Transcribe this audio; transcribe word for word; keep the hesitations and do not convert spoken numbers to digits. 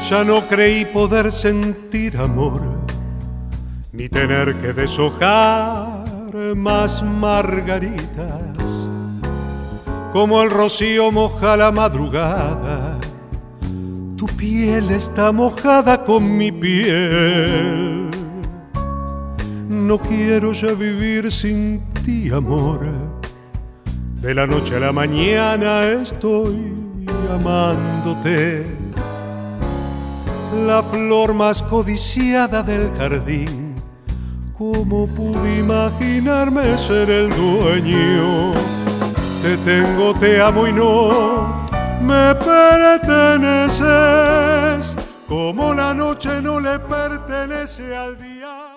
Ya no creí poder sentir amor, ni tener que deshojar más margaritas. Como el rocío moja la madrugada, tu piel está mojada con mi piel. No quiero ya vivir sin ti, amor. De la noche a la mañana estoy amándote. La flor más codiciada del jardín, ¿cómo pude imaginarme ser el dueño? Te tengo, te amo y no me perteneces, como la noche no le pertenece al día.